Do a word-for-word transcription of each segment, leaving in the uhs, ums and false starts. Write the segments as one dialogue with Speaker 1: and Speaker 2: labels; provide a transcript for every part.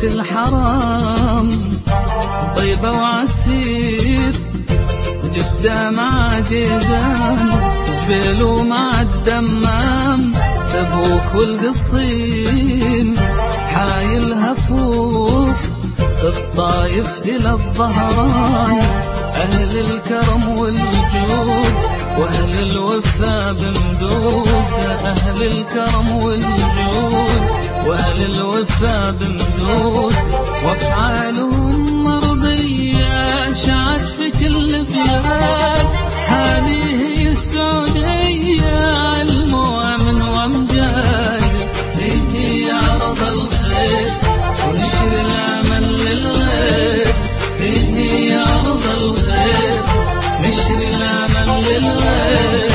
Speaker 1: الحرام، طيبة وعسير، جدة مع جيزان، جبيل مع الدمام، تبوك والقصيم، حايل هفوف، الطايف إلى الظهران، أهل الكرم والجود وأهل الوفا بمدود، أهل الكرم والجود وأهل الوفا بمدود، وأفعالهم مرضية شعت في كل بلاد، هذه هي السعودية علم وأمن وامجاد، هي عرض الخير ونشر الأمل للغير، هي عرض الخير نشر الأمل للغير.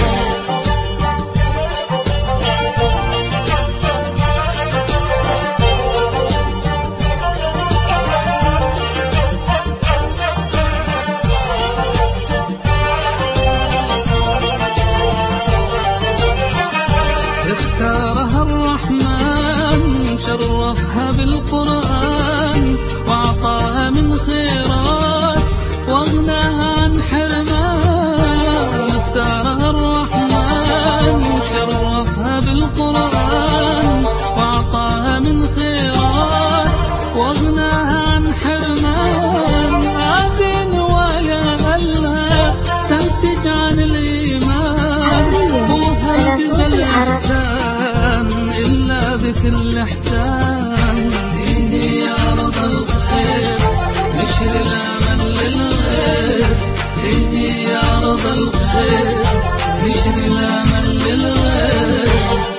Speaker 1: اختارها الرحمن، شرفها بالقرآن، وأعطاها من خيرات واغناها عن حرمان. اختارها الرحمن، شرفها بالقرآن، وأعطاها من خيرات واغناها عن حرمان. عدن ولا ألها تنتج عن الإيمان، وهاجز الإحسان إلا بكل إحسان، هي عرض الخير نشر الأمل للغير، هي عرض الخير نشر الأمل للغير.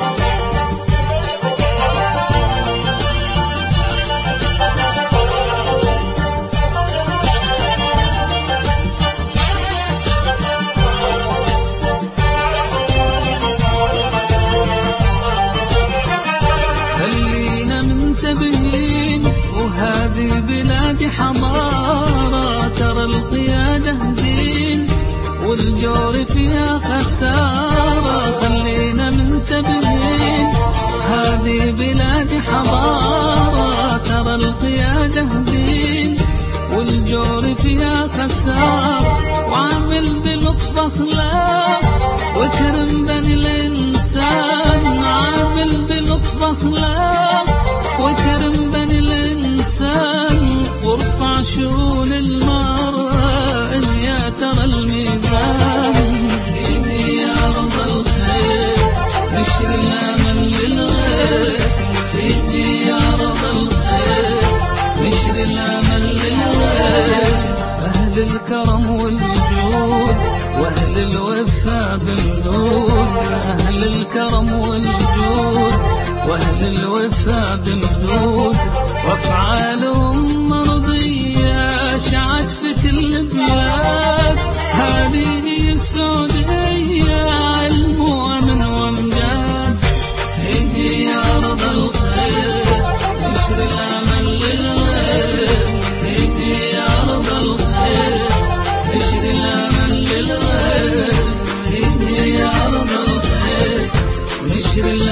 Speaker 1: خلينا منتبهين وهذه بلاد حضارة، ترى القيادة دين والجور فيها خسارة. خلينا منتبهين هذه بلاد حضارة، ترى القيادة دين والجور فيها خسارة. وعامل بلطف أخلاق وكرم بني الإنسان، عامل بلطف أخلاق وكرم بني الإنسان، وارفع شؤون المرأة إن يا ترى الميزان، هي عرض الخير نشر الأمل للغير، هي عرض الخير نشر الأمل للغير. أهل الكرم والجود وأهل الوفا بمدود، أهل الكرم والجود وأهل الوفا بمدود، وأفعالهم مرضية شعت في كل البلاد، هذه هي السعودية علم وأمن وامجاد، هي عرض الخير نشر الأمل للغير، هي عرض الخير نشر الأمل للغير، هي عرض الخير نشر الأمل